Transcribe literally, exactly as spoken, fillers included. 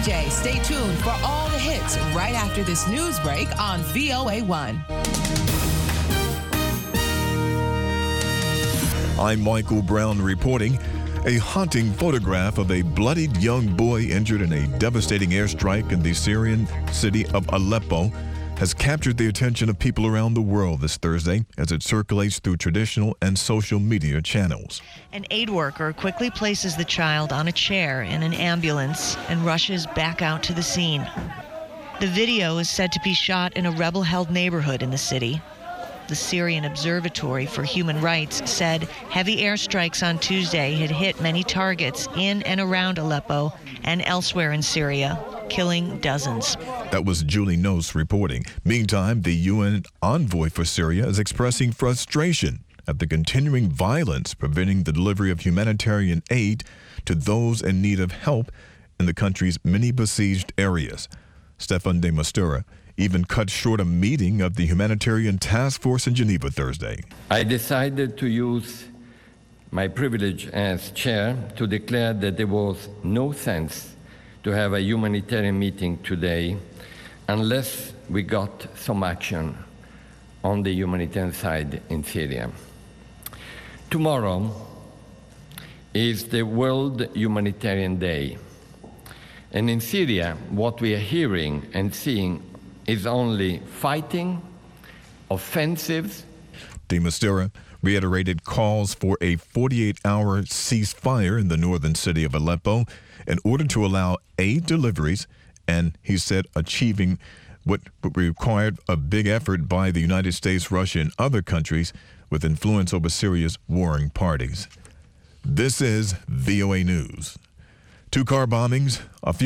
J. Stay tuned for all the hits right after this news break on V O A one. I'm Michael Brown reporting. A haunting photograph of a bloodied young boy injured in a devastating airstrike in the Syrian city of Aleppo has captured the attention of people around the world this Thursday as it circulates through traditional and social media channels. An aid worker quickly places the child on a chair in an ambulance and rushes back out to the scene. The video is said to be shot in a rebel-held neighborhood in the city. The Syrian Observatory for Human Rights said heavy airstrikes on Tuesday had hit many targets in and around Aleppo and elsewhere in Syria, killing dozens. That was Julie Nose reporting. Meantime, the U N envoy for Syria is expressing frustration at the continuing violence preventing the delivery of humanitarian aid to those in need of help in the country's many besieged areas. Stefan de Mistura even cut short a meeting of the Humanitarian Task Force in Geneva Thursday. I decided to use my privilege as chair to declare that there was no sense to have a humanitarian meeting today unless we got some action on the humanitarian side in Syria. Tomorrow is the World Humanitarian Day. And in Syria, what we are hearing and seeing is only fighting, offensives. De Mistura reiterated calls for a forty-eight hour ceasefire in the northern city of Aleppo in order to allow aid deliveries, and he said achieving what required a big effort by the United States, Russia, and other countries with influence over Syria's warring parties. This is V O A News. Two car bombings, a few